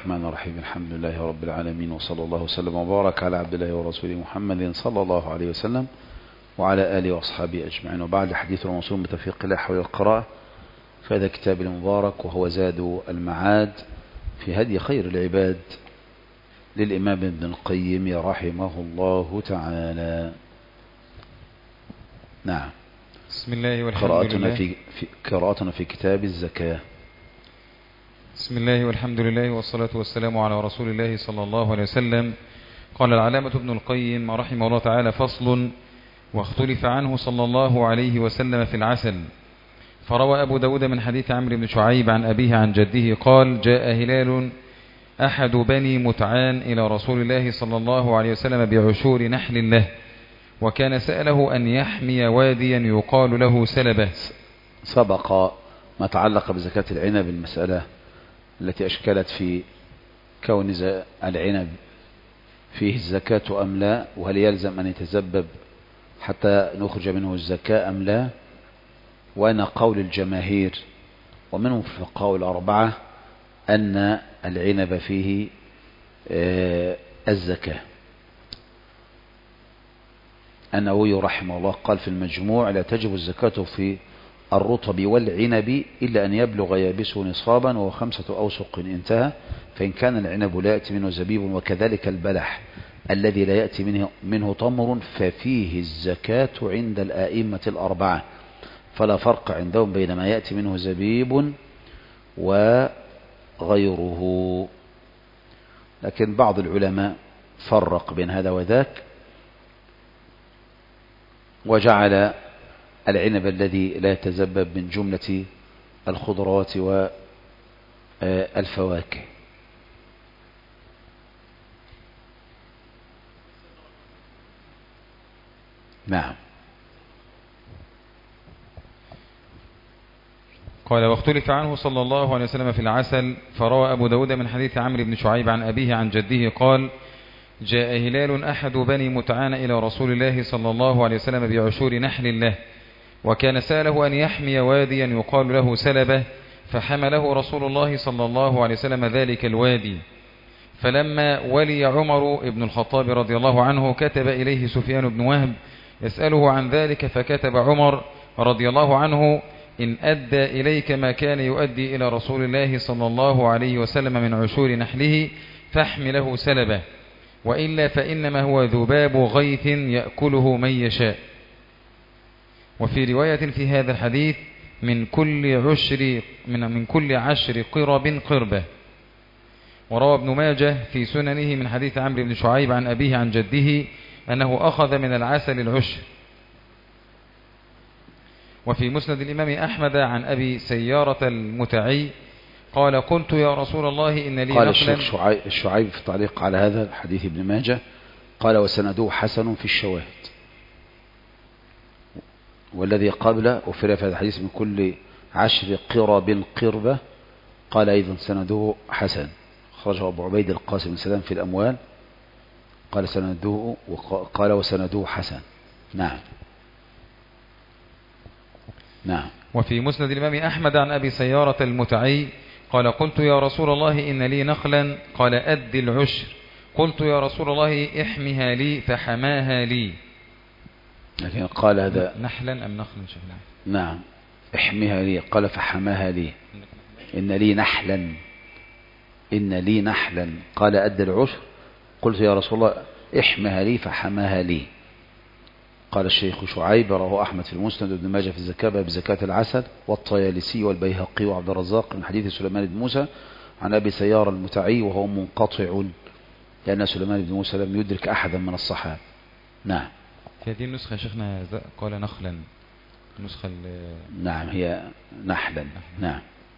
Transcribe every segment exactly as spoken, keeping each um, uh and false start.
الرحمن الرحيم. الحمد لله رب العالمين، وصلى الله وسلم وبارك على عبد الله ورسوله محمد صلى الله عليه وسلم وعلى آله وأصحابه أجمعين. وبعد الحديث الموصول بتوفيق الله حول القراءة فهذا كتاب المبارك، وهو زاد المعاد في هدي خير العباد للإمام ابن القيم رحمه الله تعالى. نعم. بسم الله والحمد قراءتنا لله. في, في قراءتنا في كتاب الزكاة. بسم الله والحمد لله والصلاة والسلام على رسول الله صلى الله عليه وسلم. قال العلامة ابن القيم رحمه الله تعالى: فصل: واختلف عنه صلى الله عليه وسلم في العسل. فروى أبو داود من حديث عمرو بن شعيب عن أبيه عن جده قال: جاء هلال أحد بني متعان إلى رسول الله صلى الله عليه وسلم بعشور نحل له، وكان سأله أن يحمي واديا يقال له سلبة. سبق ما تعلق بزكاة العنب، المسألة التي أشكلت في كون العنب فيه الزكاة أم لا، وهل يلزم أن يتسبب حتى نخرج منه الزكاة أم لا. وأن قول الجماهير ومنهم في الفقهاء الأربعة أن العنب فيه الزكاة. النووي رحمه الله قال في المجموع: لا تجب الزكاة في الرطب والعنب إلا أن يبلغ يابسه نصابا وهو خمسة أوسق انتهى، فإن كان العنب لا يأتي منه زبيب وكذلك البلح الذي لا يأتي منه, منه تمر ففيه الزكاة عند الآئمة الأربعة، فلا فرق عندهم بين ما يأتي منه زبيب وغيره. لكن بعض العلماء فرق بين هذا وذاك، وجعل العنب الذي لا يتزبب من جملة الخضروات والفواكه. نعم. قال: واختلف عنه صلى الله عليه وسلم في العسل. فروى أبو داود من حديث عمرو بن شعيب عن أبيه عن جده قال: جاء هلال أحد بني متعان إلى رسول الله صلى الله عليه وسلم بعشور نحل له، وكان سأله أن يحمي واديا يقال له سلبة، فحمله رسول الله صلى الله عليه وسلم ذلك الوادي. فلما ولي عمر بن الخطاب رضي الله عنه كتب إليه سفيان بن وهب يسأله عن ذلك، فكتب عمر رضي الله عنه: إن أدى إليك ما كان يؤدي إلى رسول الله صلى الله عليه وسلم من عشور نحله فاحمله سلبة، وإلا فإنما هو ذباب غيث يأكله من يشاء. وفي رواية في هذا الحديث: من كل عشر من من كل عشر قرب قربة. وروى ابن ماجه في سننه من حديث عمرو بن شعيب عن أبيه عن جده أنه أخذ من العسل العشر. وفي مسند الإمام أحمد عن أبي سيارة المتعي قال: قلت يا رسول الله إن لي قال نخلا. الشيخ الشعيب في تعليق على هذا الحديث ابن ماجه قال: وسنده حسن في الشواهد. والذي قبله وفي هذا الحديث من كل عشر قرب قربة، قال أيضا سنده حسن. خرجه أبو عبيد القاسم بن سلام في الأموال قال سنده، وقال وسنده حسن. نعم. نعم. وفي مسند الإمام أحمد عن أبي سيارة المتعي قال: قلت يا رسول الله إن لي نخلا، قال: أد العشر. قلت يا رسول الله احمها لي، فحماها لي. لكن قال هذا نحلا أم نخلا شكلا؟ نعم، احمها لي، قال فحماها لي. إن لي نحلا، إن لي نحلا، قال أد العشر. قلت يا رسول الله احمها لي، فحماها لي. قال الشيخ شعيب: رواه أحمد في المسند وابن ماجه في الزكاة باب زكاة العسل، والطيالسي والبيهقي وعبد الرزاق من حديث سليمان بن موسى عن أبي سيارة المتعي، وهو منقطع لأن سليمان بن موسى لم يدرك أحدا من الصحابة. نعم. في هذه النسخة شيخنا قال نخلا، النسخة نعم هي نحلا. نعم.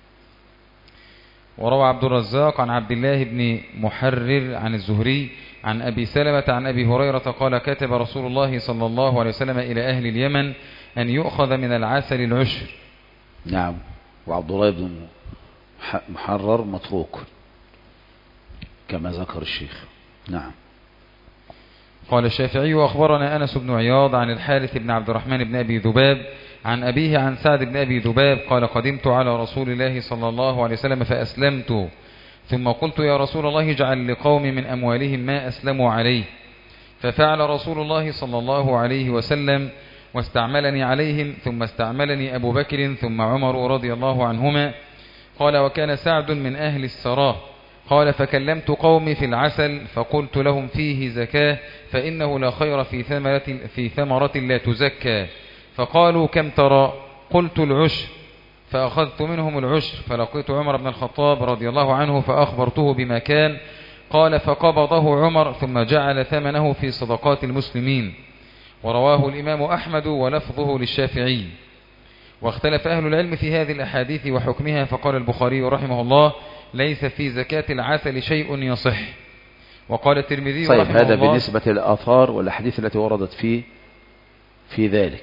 وروى عبد الرزاق عن عبد الله بن محرر عن الزهري عن أبي سلمة عن أبي هريرة قال: كتب رسول الله صلى الله عليه وسلم إلى أهل اليمن أن يؤخذ من العسل العشر. نعم. وعبد الله بن محرر متروك كما ذكر الشيخ. نعم. قال الشافعي: وأخبرنا أنس بن عياض عن الحارث بن عبد الرحمن بن أبي ذباب عن أبيه عن سعد بن أبي ذباب قال: قدمت على رسول الله صلى الله عليه وسلم فأسلمت، ثم قلت يا رسول الله اجعل لقوم من أموالهم ما أسلموا عليه. ففعل رسول الله صلى الله عليه وسلم واستعملني عليهم، ثم استعملني أبو بكر ثم عمر رضي الله عنهما. قال وكان سعد من أهل السراء. قال فكلمت قومي في العسل فقلت لهم فيه زكاة، فإنه لا خير في ثمرة, في ثمرة لا تزكى. فقالوا كم ترى؟ قلت العشر. فأخذت منهم العشر، فلقيت عمر بن الخطاب رضي الله عنه فأخبرته بما كان. قال فقبضه عمر ثم جعل ثمنه في صدقات المسلمين. ورواه الإمام أحمد ولفظه للشافعي. واختلف أهل العلم في هذه الأحاديث وحكمها، فقال البخاري رحمه الله ليس في زكاة العسل شيء يصح. وقال الترمذي طيب رحمه هذا الله بالنسبة للآثار والأحاديث التي وردت فيه في ذلك.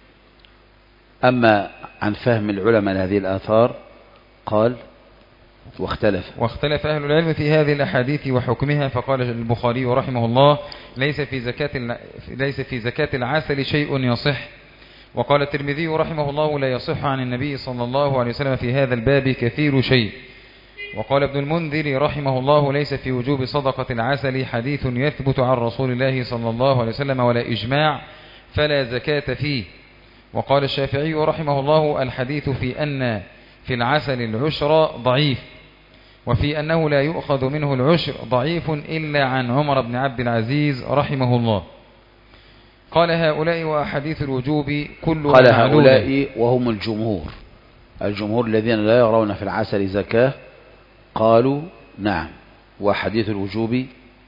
أما عن فهم العلماء لهذه الآثار قال واختلف واختلف أهل العلم في هذه الأحاديث وحكمها، فقال البخاري رحمه الله ليس في زكاة ليس في زكاة العسل شيء يصح. وقال الترمذي رحمه الله لا يصح عن النبي صلى الله عليه وسلم في هذا الباب كثير شيء. وقال ابن المنذر رحمه الله ليس في وجوب صدقة العسل حديث يثبت عن رسول الله صلى الله عليه وسلم ولا إجماع، فلا زكاة فيه. وقال الشافعي رحمه الله الحديث في أن في العسل العشر ضعيف، وفي أنه لا يؤخذ منه العشر ضعيف إلا عن عمر بن عبد العزيز رحمه الله. قال هؤلاء وأحاديث الوجوب كلها قال معلولة. هؤلاء وهم الجمهور الجمهور الذين لا يرون في العسل زكاة قالوا نعم. وحديث الوجوب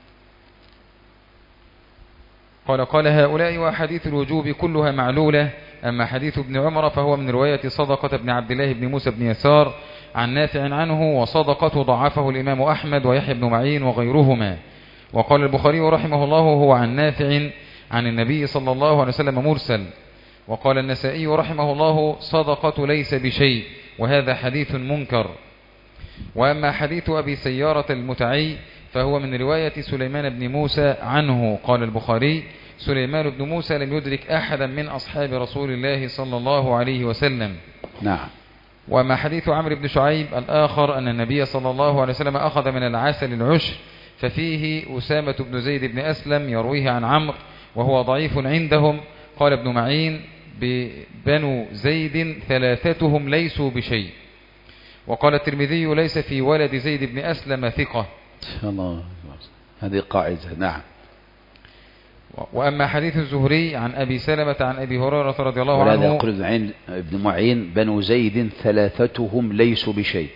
قال قال هؤلاء وحديث الوجوب كلها معلولة. أما حديث ابن عمر فهو من رواية صدقة ابن عبد الله بن موسى بن يسار عن نافع عنه، وصدقة ضعفه الإمام أحمد ويحيى بن معين وغيرهما. وقال البخاري رحمه الله هو عن نافع عن النبي صلى الله عليه وسلم مرسل. وقال النسائي رحمه الله صدقة ليس بشيء، وهذا حديث منكر. وأما حديث أبي سيارة المتعي فهو من رواية سليمان بن موسى عنه. قال البخاري سليمان بن موسى لم يدرك أحدا من أصحاب رسول الله صلى الله عليه وسلم. نعم. وما حديث عمرو بن شعيب الآخر أن النبي صلى الله عليه وسلم أخذ من العسل العشر، ففيه أسامة بن زيد بن أسلم يرويه عن عمرو وهو ضعيف عندهم. قال ابن معين بنو زيد ثلاثتهم ليسوا بشيء. وقال الترمذي ليس في ولد زيد بن أسلم ثقة. الله هذه قاعدة. نعم. وأما حديث الزهري عن أبي سلمة عن أبي هريرة رضي الله عنه، ولهذا يقول ابن معين بنو زيد ثلاثتهم ليسوا بشيء.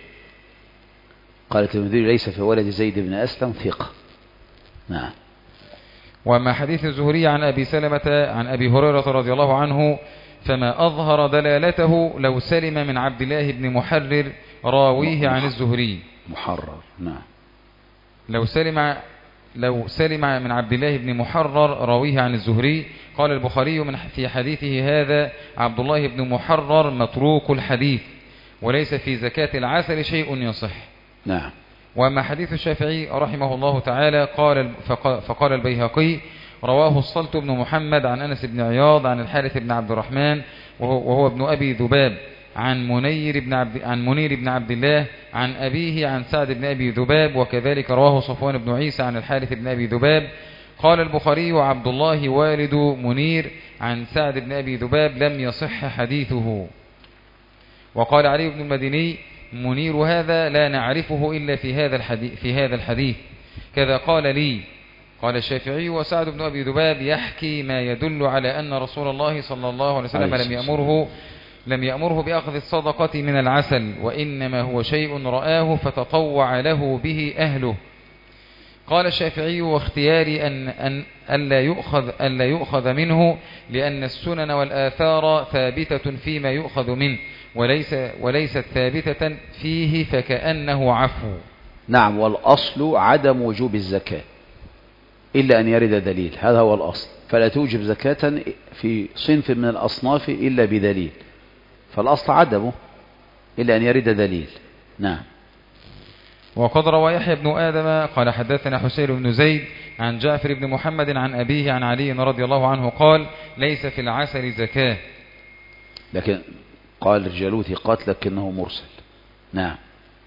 قال الترمذي ليس في ولد زيد بن أسلم ثقة. نعم. وأما حديث الزهري عن أبي سلمة عن أبي هريرة رضي الله عنه فما أظهر دلالته لو سلم من عبد الله بن محرر راويه عن الزهري. محرر. نعم. لو سلم لو سلم من عبد الله بن محرر راويه عن الزهري. قال البخاري من في حديثه هذا عبد الله بن محرر متروك الحديث، وليس في زكاة العسل شيء يصح. نعم. وأما حديث الشافعي رحمه الله تعالى قال فقال البيهقي رواه الصلت بن محمد عن أنس بن عياض عن الحارث بن عبد الرحمن وهو ابن أبي ذباب عن منير بن عبد عن منير بن عبد الله عن أبيه عن سعد بن أبي ذباب، وكذلك رواه صفوان بن عيسى عن الحارث بن أبي ذباب. قال البخاري وعبد الله والد منير عن سعد بن أبي ذباب لم يصح حديثه. وقال علي بن المديني منير هذا لا نعرفه إلا في هذا الحديث في هذا الحديث كذا قال لي. قال الشافعي وسعد بن أبي ذباب يحكي ما يدل على أن رسول الله صلى الله عليه وسلم لم يأمره لم يأمره بأخذ الصدقة من العسل، وإنما هو شيء رآه فتطوع له به أهله. قال الشافعي واختياري أن أن ألا يؤخذ ألا يؤخذ منه لأن السنن والآثار ثابتة فيما يؤخذ منه وليس وليست ثابتة فيه فكأنه عفو. نعم. والأصل عدم وجوب الزكاة إلا أن يرد دليل، هذا هو الأصل. فلا توجب زكاة في صنف من الأصناف إلا بدليل، فالأصل عدمه إلا أن يرد دليل. نعم. وقد روى يحيى بن آدم قال حدثنا حسين بن زيد عن جعفر بن محمد عن أبيه عن علي رضي الله عنه قال ليس في العسل زكاة. لكن قال رجاله ثقات لكنه مرسل. نعم.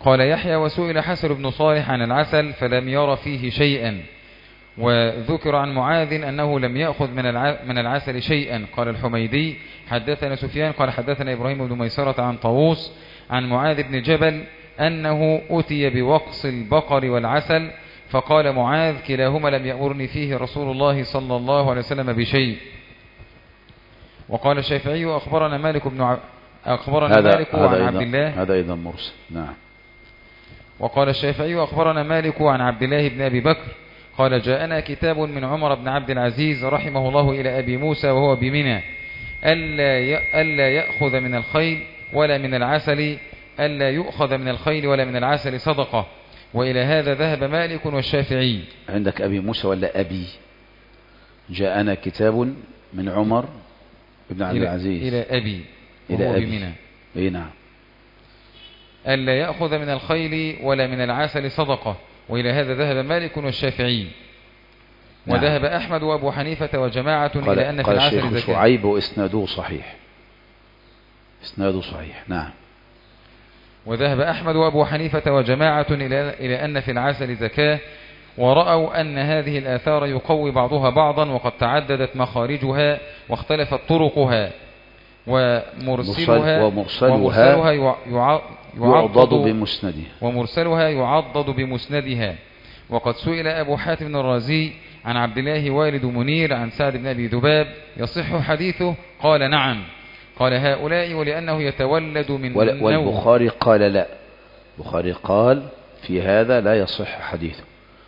قال يحيى وسئل حسن بن صالح عن العسل فلم ير فيه شيئا، وذكر عن معاذ أنه لم يأخذ من العسل شيئا. قال الحميدي حدثنا سفيان قال حدثنا إبراهيم بن ميسرة عن طاووس عن معاذ بن جبل أنه أتي بوقص البقر والعسل، فقال معاذ كلاهما لم يأمرني فيه رسول الله صلى الله عليه وسلم بشيء. وقال الشافعي أخبرنا مالك بن ع... أخبرنا هذا مالك هذا عن عبد الله هذا أيضا مرسل. نعم. وقال الشافعي أخبرنا مالك عن عبد الله بن أبي بكر قال جاءنا كتاب من عمر بن عبد العزيز رحمه الله إلى أبي موسى وهو بمنى ألا يأخذ من الخيل ولا من العسل ألا يؤخذ من الخيل ولا من العسل صدقة، وإلى هذا ذهب مالك والشافعي. عندك أبي موسى ولا أبي؟ جاءنا كتاب من عمر بن عبد العزيز إلى أبي إلى أبي بمنى. إيه نعم. ألا يأخذ من الخيل ولا من العسل صدقة، وإلى هذا ذهب مالك والشافعي. نعم. وذهب أحمد وأبو حنيفة وجماعة إلى أن في العسل زكاة. شعيب وإسناده صحيح. إسناده صحيح. نعم. وذهب أحمد وأبو حنيفة وجماعة إلى أن في العسل زكاة، ورأوا أن هذه الآثار يقوي بعضها بعضا وقد تعددت مخارجها واختلفت طرقها، ومرسلها ومرسلها, ومرسلها يعضد بمسندها ومرسلها يعضد بمسندها. وقد سئل أبو حاتم الرازي عن عبد الله والد منير عن سعد بن أبي ذباب يصح حديثه؟ قال نعم. قال هؤلاء ولأنه يتولد من النوم. والبخاري قال لا، البخاري قال في هذا لا يصح حديثه.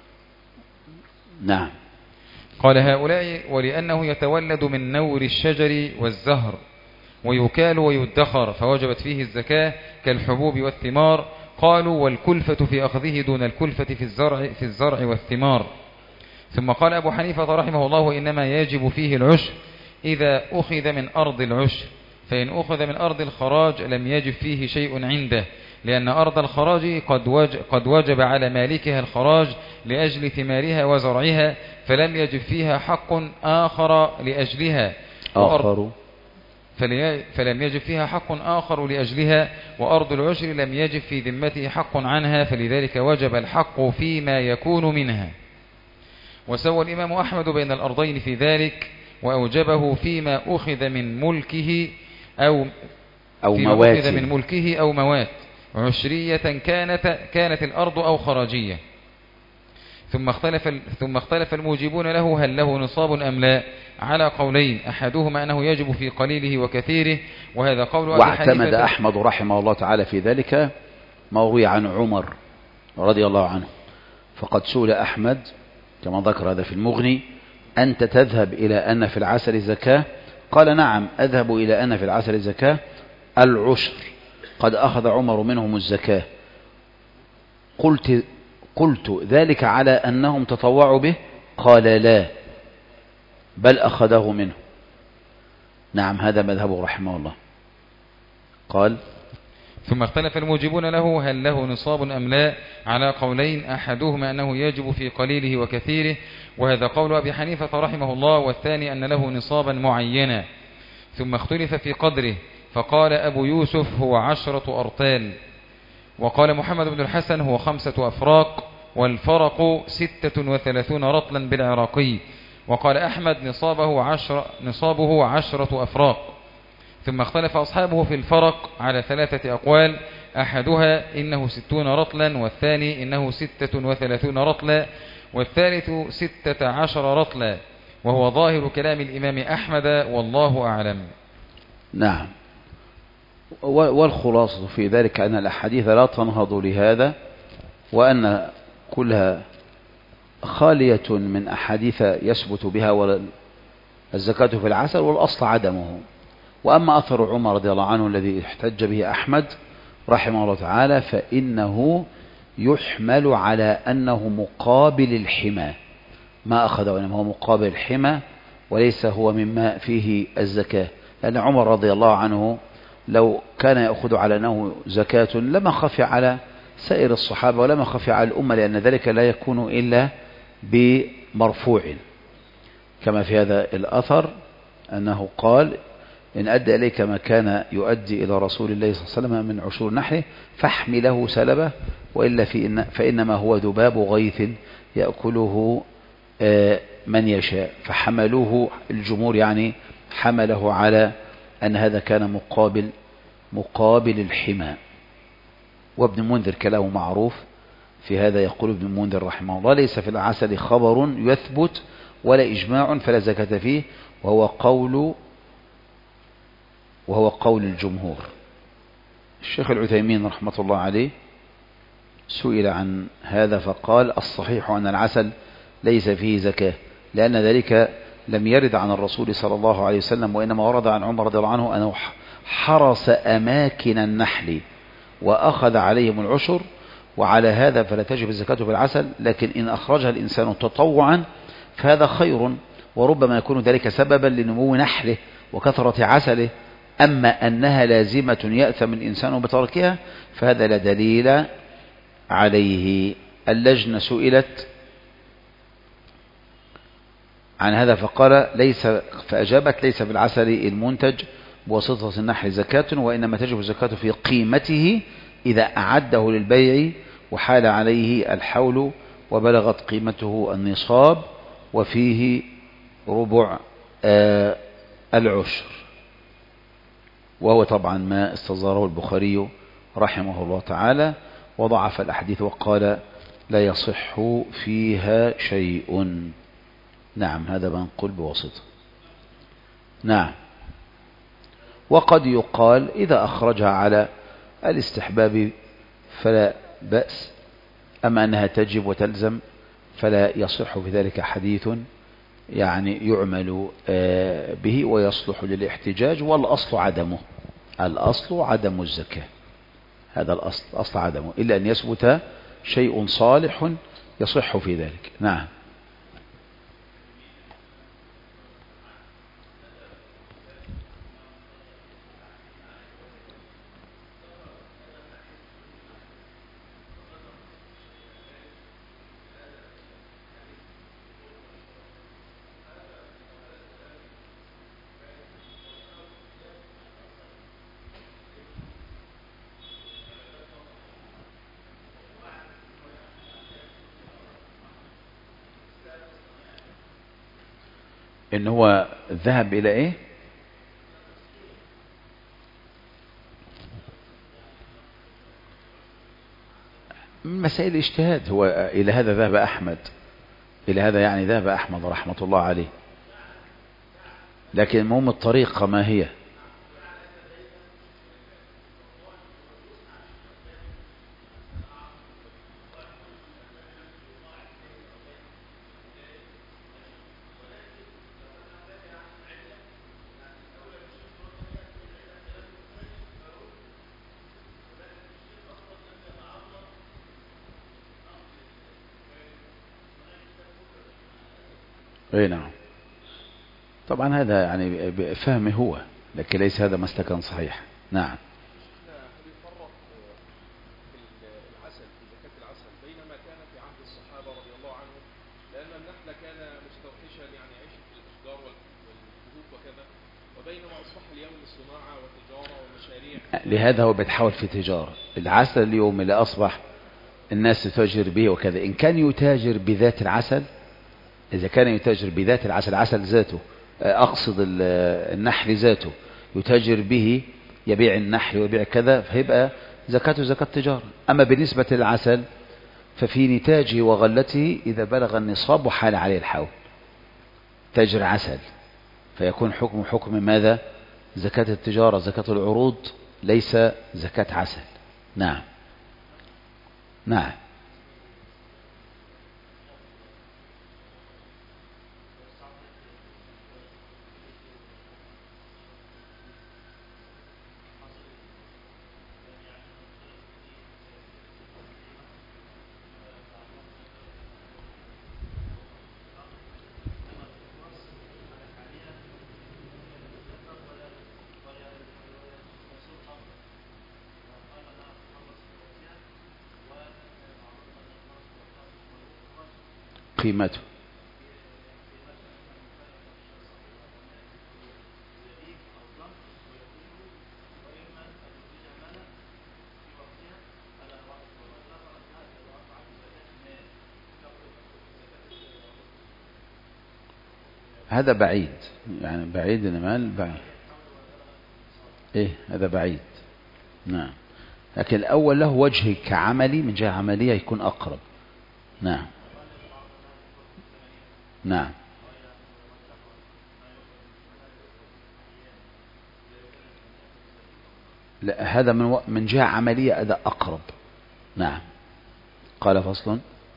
نعم. قال هؤلاء ولأنه يتولد من نور الشجر والزهر ويكال ويدخر فوجبت فيه الزكاة كالحبوب والثمار. قالوا والكلفة في أخذه دون الكلفة في الزرع, في الزرع والثمار. ثم قال أبو حنيفة رحمه الله إنما يجب فيه العشر إذا أخذ من أرض العشر، فإن أخذ من أرض الخراج لم يجب فيه شيء عنده، لأن أرض الخراج قد وجب, قد وجب على مالكها الخراج لأجل ثمارها وزرعها، فلم يجب فيها حق آخر لأجلها آخر فلم يجب فيها حق آخر لأجلها، وأرض العشر لم يجب في ذمته حق عنها، فلذلك وجب الحق فيما يكون منها. وسوى الإمام أحمد بين الأرضين في ذلك، وأوجبه فيما أخذ من ملكه أو أو موات أخذ من ملكه أو موات عشرية كانت كانت الأرض أو خراجية. ثم اختلف ثم اختلف الموجبون له هل له نصاب أم لا، على قولين، أحدهما أنه يجب في قليله وكثيره، وهذا قول أبي حنيفة. واعتمد أحمد رحمه الله تعالى في ذلك ما روي عن عمر رضي الله عنه، فقد سئل أحمد كما ذكر هذا في المغني أنت تذهب إلى أن في العسل زكاة؟ قال نعم أذهب إلى أن في العسل زكاة العشر، قد أخذ عمر منهم الزكاة. قلت قلت ذلك على أنهم تطوعوا به؟ قال لا، بل أخذه منه. نعم هذا مذهبه رحمه الله. قال ثم اختلف الموجبون له هل له نصاب أم لا، على قولين، أحدهما أنه يجب في قليله وكثيره، وهذا قول أبي حنيفة رحمه الله، والثاني أن له نصابا معينا. ثم اختلف في قدره، فقال أبو يوسف هو عشرة أرطال، وقال محمد بن الحسن هو خمسة أفراق، والفرق ستة وثلاثون رطلا بالعراقي، وقال أحمد نصابه, عشر نصابه عشرة أفراق. ثم اختلف أصحابه في الفرق على ثلاثة أقوال، أحدها إنه ستون رطلا، والثاني إنه ستة وثلاثون رطلا، والثالث ستة عشر رطلا، وهو ظاهر كلام الإمام أحمد والله أعلم. نعم. والخلاصة في ذلك أن الأحاديث لا تنهض لهذا، وأن كلها خالية من أحاديث يثبت بها الزكاة في العسل، والأصل عدمه. وأما أثر عمر رضي الله عنه الذي احتج به أحمد رحمه الله تعالى فإنه يحمل على أنه مقابل الحمى، ما أخذه إنما هو مقابل الحمى وليس هو مما فيه الزكاة، لأن عمر رضي الله عنه لو كان يأخذ على أنه زكاة لما خفي على سائر الصحابة ولما خفي على الأمة، لأن ذلك لا يكون إلا بمرفوع، كما في هذا الأثر أنه قال إن أدى إليك ما كان يؤدي إلى رسول الله صلى الله عليه وسلم من عشور نحله فاحمله سلبه، وإلا في إن فإنما هو ذباب غيث يأكله من يشاء. فحملوه الجمهور يعني حمله على أن هذا كان مقابل مقابل الحمى. وابن منذر كلامه معروف في هذا. يقول ابن منذر رحمه الله: ليس في العسل خبر يثبت ولا إجماع فلا زكاة فيه، وهو قول وهو قول الجمهور. الشيخ العثيمين رحمة الله عليه سئل عن هذا فقال: الصحيح أن العسل ليس فيه زكاة، لأن ذلك لم يرد عن الرسول صلى الله عليه وسلم، وإنما ورد عن عمر رضي الله عنه أنه حرس أماكن النحل وأخذ عليهم العشر، وعلى هذا فلا تجب الزكاة في العسل. لكن إن أخرجها الإنسان تطوعا فهذا خير، وربما يكون ذلك سببا لنمو نحله وكثرة عسله. أما أنها لازمة يأثم الإنسان بتركها فهذا لا دليل عليه. اللجنة سئلت عن هذا فقال ليس فأجابت: ليس في العسل المنتج بواسطة النحل زكاة، وإنما تجب الزكاة في قيمته إذا أعده للبيع وحال عليه الحول وبلغت قيمته النصاب، وفيه ربع آه العشر. وهو طبعا ما استصدره البخاري رحمه الله تعالى، وضعف الأحاديث وقال لا يصح فيها شيء. نعم، هذا منقول بواسطة. نعم. وقد يقال إذا أخرجها على الاستحباب فلا بأس، أما أنها تجب وتلزم فلا يصح في ذلك حديث يعني يعمل به ويصلح للاحتجاج. والأصل عدمه، الأصل عدم الزكاة، هذا الأصل أصل عدمه، إلا أن يثبت شيء صالح يصح في ذلك. نعم. إن هو ذهب إلى إيه؟ من مسائل الاجتهاد. هو إلى هذا ذهب أحمد، إلى هذا يعني ذهب أحمد رحمة الله عليه، لكن المهم الطريقة ما هي؟ اي نعم. طبعا هذا يعني فهمه هو، لكن ليس هذا مسلكا صحيح. نعم. العسل في زكاة العسل بينما كان في عهد الصحابة رضي الله عنهم، لأن النحل كان مستوحشا يعني عيش في الأشجار والكهوف وكذا، وبينما أصبح اليوم صناعة وتجارة ومشاريع. لهذا هو بيتحول في تجارة. العسل اليوم اللي أصبح الناس تتاجر به وكذا، إن كان يتاجر بذات العسل، إذا كان يتاجر بذات العسل، عسل ذاته أقصد النحل ذاته، يتاجر به، يبيع النحل ويبيع كذا، فيبقى زكاته زكاة تجارة. أما بالنسبة للعسل ففي نتاجه وغلته إذا بلغ النصاب وحال عليه الحول تاجر عسل، فيكون حكم حكم ماذا؟ زكاة التجارة، زكاة العروض، ليس زكاة عسل. نعم. نعم. قيمته هذا بعيد، يعني بعيد المال بعيد. إيه هذا بعيد. نعم. لكن الأول له وجه كعملي، من جهة عملية يكون أقرب. نعم. نعم. لا هذا من و... من جهة عملية هذا أقرب. نعم. قال فصل.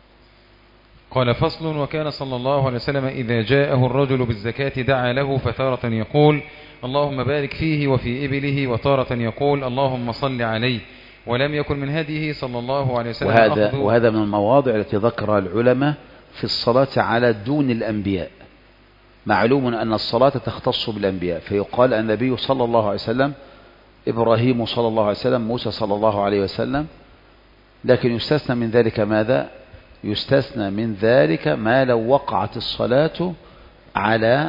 قال فصل. وكان صلى الله عليه وسلم إذا جاءه الرجل بالزكاة دعا له، فتارة يقول اللهم بارك فيه وفي إبله، وتارة يقول اللهم صل عليه. ولم يكن من هديه صلى الله عليه وسلم وهذا, أخذ وهذا من المواضع التي ذكرها العلماء في الصلاة على دون الأنبياء. معلوم أن الصلاة تختص بالأنبياء، فيقال النبي صلى الله عليه وسلم، إبراهيم صلى الله عليه وسلم، موسى صلى الله عليه وسلم. لكن يستثنى من ذلك ماذا؟ يستثنى من ذلك ما لو وقعت الصلاة على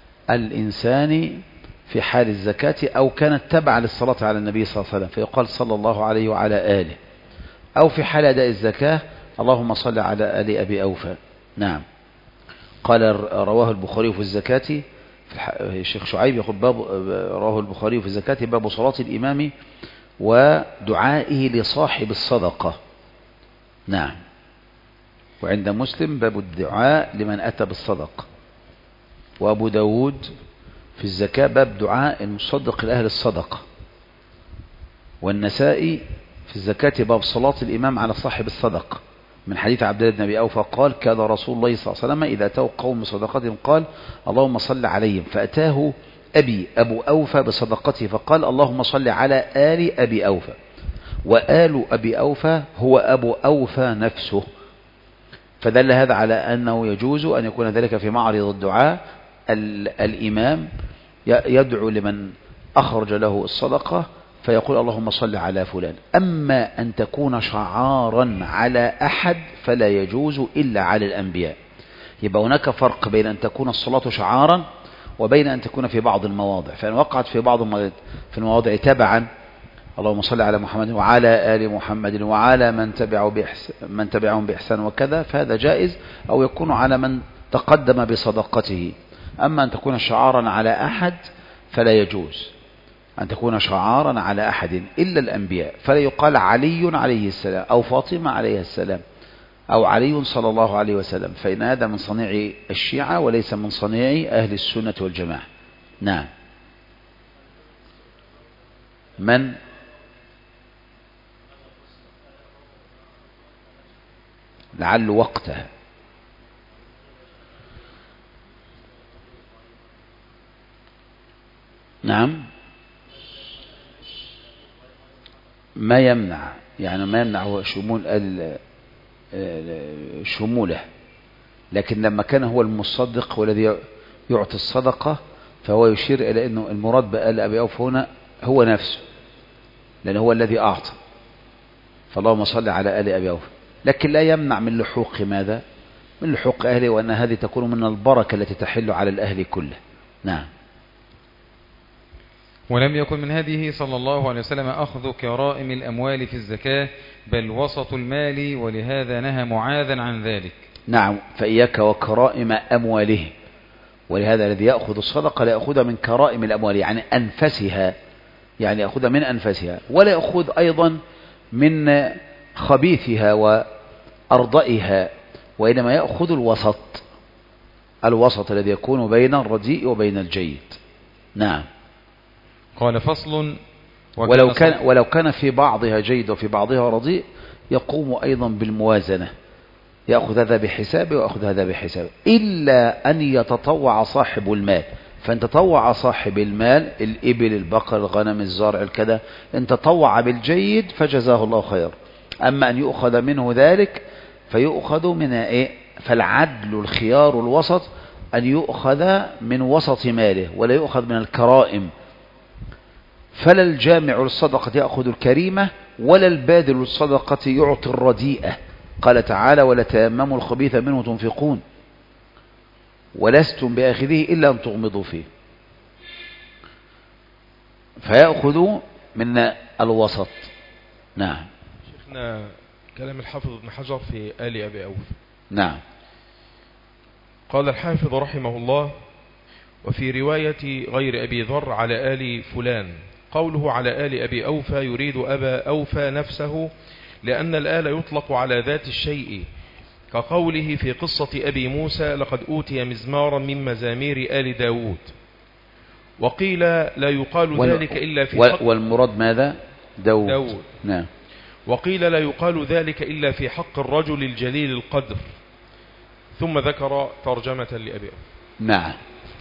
الإنسان في حال الزكاة أو كانت تبع للصلاة على النبي صلى الله عليه وسلم، فيقال صلى الله عليه وعلى آله. أو في حال أداء الزكاة اللهم صل على آل أبي أوفى. نعم. قال رواه البخاري في الزكاة، الشيخ شعيب يقول باب رواه البخاري في الزكاة باب صلاة الإمام ودعائه لصاحب الصدقة. نعم. وعند مسلم باب الدعاء لمن أتى بالصدقة. وأبو داود في الزكاة باب دعاء المصدق لأهل الصدقة. والنسائي في الزكاة باب صلاة الإمام على صاحب الصدقة، من حديث عبد الله بن أبي أوفى قال كان رسول الله صلى الله عليه وسلم إذا أتاه قوم بصدقتهم قال اللهم صل عليهم، فأتاه أبي أبو أوفى بصدقته فقال اللهم صل على آل أبي أوفى. وآل أبي أوفى هو أبو أوفى نفسه، فدل هذا على أنه يجوز أن يكون ذلك في معرض الدعاء. الإمام يدعو لمن أخرج له الصدقة فيقول اللهم صل على فلان. أما أن تكون شعارا على أحد فلا يجوز إلا على الأنبياء. يبقى هناك فرق بين أن تكون الصلاة شعارا وبين أن تكون في بعض المواضع. فإن وقعت في بعض في المواضع تبعا اللهم صل على محمد وعلى آل محمد وعلى من تبعه بإحسان من تبعهم بإحسان وكذا، فهذا جائز، أو يكون على من تقدم بصدقته. أما أن تكون شعارا على أحد فلا يجوز أن تكون شعارا على أحد إلا الأنبياء. فلا يقال علي عليه السلام أو فاطمة عليه السلام أو علي صلى الله عليه وسلم، فإن هذا من صنيع الشيعة وليس من صنيع أهل السنة والجماعة. نعم. من لعل وقتها. نعم. ما يمنع، يعني ما يمنع هو شمول شموله، لكن لما كان هو المصدق والذي يعطي الصدقة فهو يشير إلى أنه المراد بآل أبي أوفى هنا هو نفسه، لأنه هو الذي أعطى، فاللهم صل على آل أبي أوفى. لكن لا يمنع من لحوق ماذا؟ من لحوق أهله، وأن هذه تكون من البركة التي تحل على الأهل كله. نعم. ولم يكن من هديه صلى الله عليه وسلم أخذ كرائم الأموال في الزكاة، بل وسط المال، ولهذا نهى معاذا عن ذلك. نعم. فإياك وكرائم أمواله، ولهذا الذي يأخذ الصدقة لا يأخذها من كرائم الأموال يعني أنفسها، يعني يأخذها من أنفسها، ولا يأخذ أيضا من خبيثها وأرضئها، وإنما يأخذ الوسط، الوسط الذي يكون بين الرديء وبين الجيد. نعم. قال فصل. ولو كان, ولو كان في بعضها جيد وفي بعضها رديء يقوم أيضا بالموازنة، يأخذ هذا بحسابه ويأخذ هذا بحسابه، إلا أن يتطوع صاحب المال. فإن تطوع صاحب المال، الإبل، البقر، الغنم، الزرع، الكذا، إن تطوع بالجيد فجزاه الله خير. أما أن يؤخذ منه ذلك فيؤخذ من إيه؟ فالعدل الخيار الوسط أن يؤخذ من وسط ماله ولا يؤخذ من الكرائم. فلا الجامع للصدقة يأخذ الكريمة، ولا البادل للصدقة يعطي الرديئة. قال تعالى ولا تيمموا الخبيث منه تنفقون ولستم بآخذه إلا أن تغمضوا فيه. فيأخذ من الوسط. نعم. شيخنا كلام الحافظ ابن حجر في آل أبي أوفى. نعم. قال الحافظ رحمه الله وفي رواية غير أبي ذر على آل فلان. قوله على آل أبي أوفى يريد أبا أوفى نفسه، لأن الآل يطلق على ذات الشيء، كقوله في قصة أبي موسى لقد أوتي مزمارا من مزامير آل داود. وقيل لا يقال وال... ذلك إلا في حق والمراد ماذا؟ داود, داود. نعم. وقيل لا يقال ذلك إلا في حق الرجل الجليل القدر. ثم ذكر ترجمة لأبي أوفى. نعم.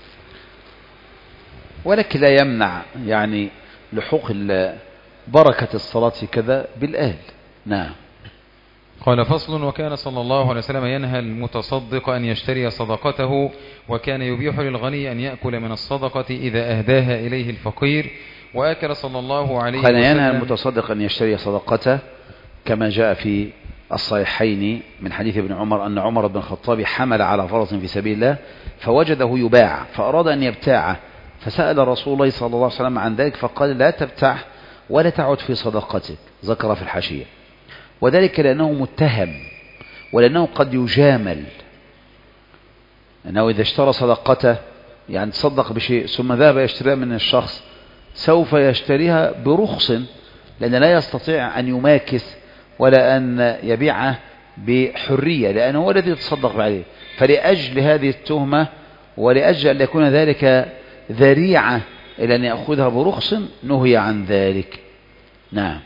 ولكن لا يمنع يعني لحوق بركة الصلاة في كذا بالآل. نعم. قال فصل: وكان صلى الله عليه وسلم ينهى المتصدق أن يشتري صدقته، وكان يبيح للغني أن يأكل من الصدقة إذا أهداها إليه الفقير، وآكل صلى الله عليه وسلم. قال ينهى المتصدق أن يشتري صدقته، كما جاء في الصحيحين من حديث ابن عمر أن عمر بن الخطاب حمل على فرس في سبيل الله فوجده يباع فأراد أن يبتاعه، فسأل رسول الله صلى الله عليه وسلم عن ذلك فقال: لا تبتع ولا تعد في صدقتك. ذكر في الحاشية. وذلك لأنه متهم، ولأنه قد يجامل، أنه إذا اشترى صدقته يعني تصدق بشيء ثم ذهب يشتريها من الشخص سوف يشتريها برخص، لأن لا يستطيع أن يماكس ولا أن يبيعه بحرية، لأنه هو الذي يتصدق عليه. فلأجل هذه التهمة ولأجل أن يكون ذلك ذريعة إلى أن يأخذها برخص نهي عن ذلك. نعم.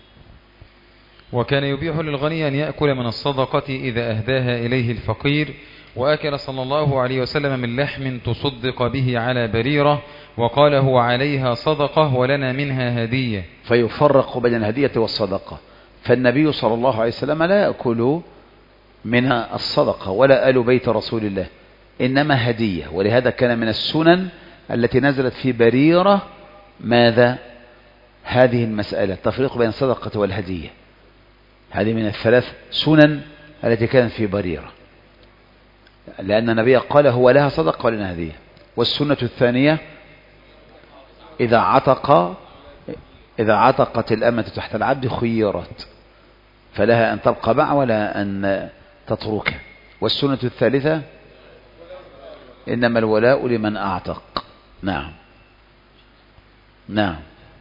وكان يبيح للغني أن يأكل من الصدقة إذا أهداها إليه الفقير، وأكل صلى الله عليه وسلم من لحم تصدق به على بريرة، وقال: هو عليها صدقة ولنا منها هدية. فيفرق بين الهدية والصدقة. فالنبي صلى الله عليه وسلم لا يأكل من الصدقة ولا آل بيت رسول الله، إنما هدية. ولهذا كان من السنن التي نزلت في بريرة ماذا؟ هذه المسألة، تفريق بين الصدقة والهدية. هذه من الثلاث سنن التي كانت في بريرة، لأن النبي قال: هو لها صدقة ولنا هدية. والسنة الثانية: إذا عتق إذا عتقت الأمة تحت العبد خيرت، فلها أن تبقى معه ولا أن تتركه. والسنة الثالثة: إنما الولاء لمن أعتق. نعم. نعم.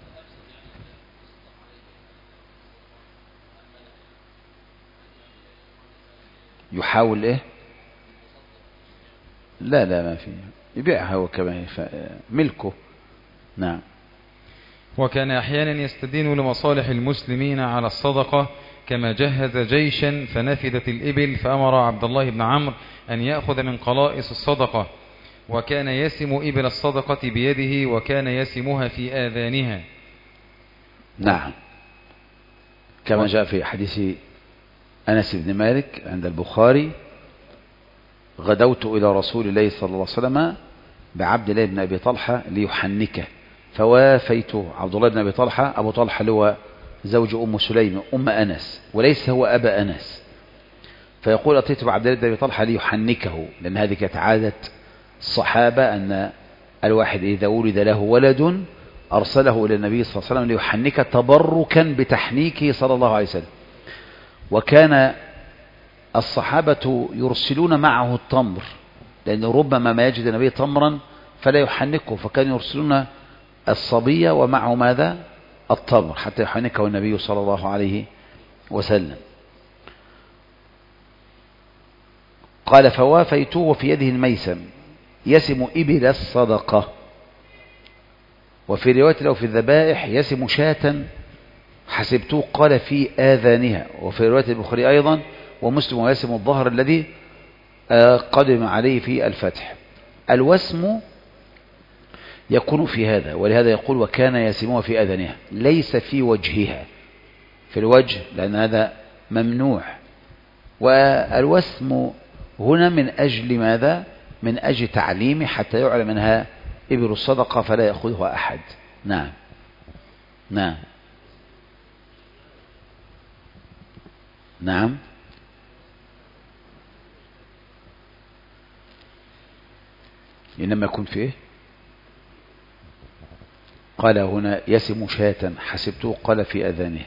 يحاول إيه؟ لا لا ما فيه، يبيعها هو كمان ملكه. نعم. وكان أحيانا يستدين لمصالح المسلمين على الصدقة، كما جهز جيشا فنفدت الإبل فأمر عبد الله بن عمرو أن يأخذ من قلائص الصدقة، وكان يسم إبل الصدقة بيده وكان يسمها في آذانها. نعم. كما جاء في حديث أنس بن مالك عند البخاري: غدوت إلى رسول الله صلى الله عليه وسلم بعبد الله بن أبي طلحة ليحنكه، فوافيته. عبد الله بن أبي طلحة أبو طلحة اللي هو زوج أم سليم أم أنس، وليس هو أبا أنس. فيقول: أتيت بعبد الله بن أبي طلحة ليحنكه، لأن هذه كانت عادة الصحابة أن الواحد إذا ولد له ولد أرسله إلى النبي صلى الله عليه وسلم ليحنك تبركا بتحنيكه صلى الله عليه وسلم. وكان الصحابة يرسلون معه التمر، لأن ربما ما يجد النبي تمرا فلا يحنكه، فكانوا يرسلون الصبية ومعه ماذا؟ التمر، حتى يحنكه النبي صلى الله عليه وسلم. قال: فوافيته وفي يده الميسم يسم إبل الصدقة. وفي رواية له في الذبائح: يسم شاة حسبته قال في آذانها. وفي رواية البخاري أيضا ومسلم: ويسم الظهر الذي قدم عليه في الفتح. الوسم يكون في هذا، ولهذا يقول: وكان يسمها في آذانها، ليس في وجهها، في الوجه، لأن هذا ممنوع. والوسم هنا من أجل ماذا؟ من أجل تعليمه حتى يعلم منها إبل الصدقة فلا يأخذها أحد. نعم. نعم. نعم. إنما يكون فيه قال هنا: يسم شاة حسبته قال في أذانه.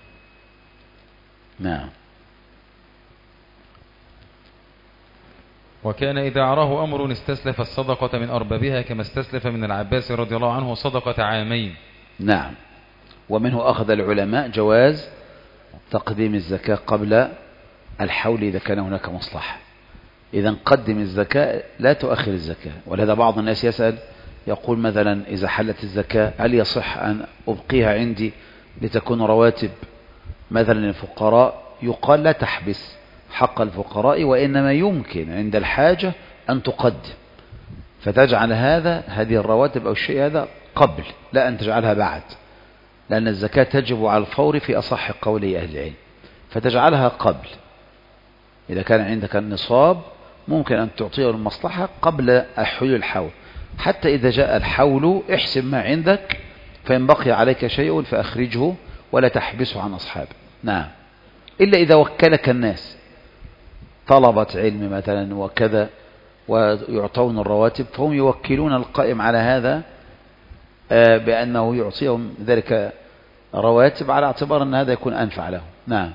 نعم. وكان إذا عراه أمر استسلف الصدقة من أربابها كما استسلف من العباس رضي الله عنه صدقة عامين. نعم. ومنه أخذ العلماء جواز تقديم الزكاة قبل الحول إذا كان هناك مصلحة. إذا قدم الزكاة لا تؤخر الزكاة. ولهذا بعض الناس يسأل يقول مثلا إذا حلت الزكاة هل يصح أن أبقيها عندي لتكون رواتب مثلا للفقراء؟ يقال لا تحبس حق الفقراء، وإنما يمكن عند الحاجة أن تقدم، فتجعل هذا هذه الرواتب أو الشيء هذا قبل، لا أن تجعلها بعد، لأن الزكاة تجب على الفور في أصح قولي أهل العلم، فتجعلها قبل. إذا كان عندك النصاب ممكن أن تعطيه المصلحة قبل حلول الحول، حتى إذا جاء الحول احسب ما عندك، فإن بقي عليك شيء فأخرجه ولا تحبسه عن أصحابه. نعم. إلا إذا وكلك الناس طلبة علم مثلا وكذا ويعطون الرواتب، فهم يوكلون القائم على هذا بأنه يعطيهم ذلك رواتب على اعتبار أن هذا يكون أنفع له. نعم.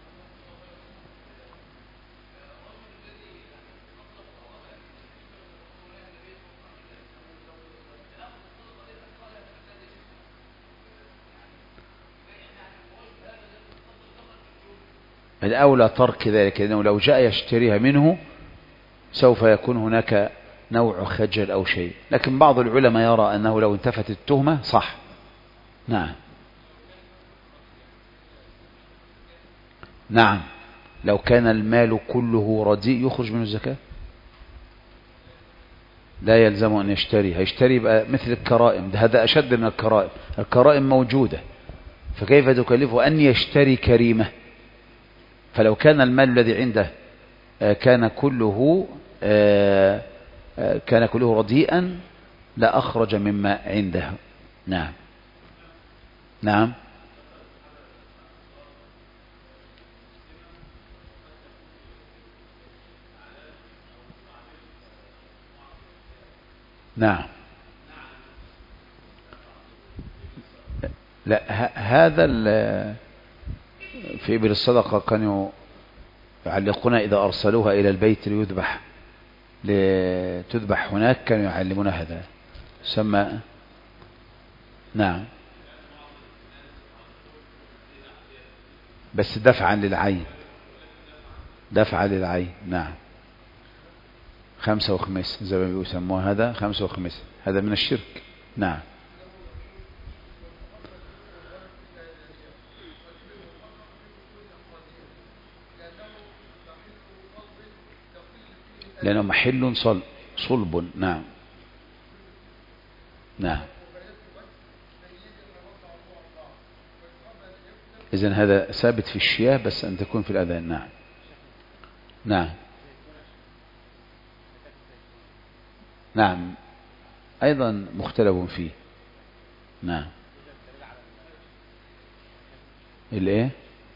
الأولى ترك ذلك، لأنه لو جاء يشتريها منه سوف يكون هناك نوع خجل أو شيء، لكن بعض العلماء يرى أنه لو انتفت التهمة صح. نعم. نعم. لو كان المال كله رديء يخرج منه الزكاة، لا يلزم أن يشتري، هيشتري بقى مثل الكرائم، ده هذا أشد من الكرائم، الكرائم موجودة، فكيف تكلفه أن يشتري كريمة؟ فلو كان المال الذي عنده كان كله كان كله رديئا لا أخرج مما عنده. نعم. نعم. نعم. لا هذا في إبل الصدقة كانوا يعلقون إذا أرسلوها إلى البيت ليذبح لتذبح هناك، كانوا يعلمون هذا سمى. نعم. بس دفعا للعين، دفعا للعين. نعم. خمسة وخميس زي ما بيسموها، هذا خمسة وخميس، هذا من الشرك. نعم. لأنه محل صلب صلب. نعم. نعم. إذن هذا ثابت في الشياه بس أن تكون في الأذان. نعم. نعم. نعم. أيضا مختلف فيه. نعم. الإيه؟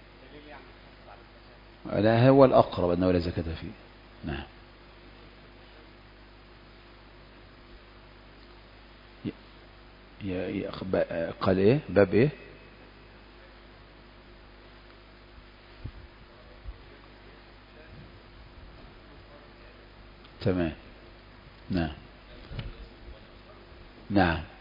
لا هو الأقرب أنه لا زكاة فيه. نعم. قال إيه؟ باب إيه؟ تمام. نعم. نعم.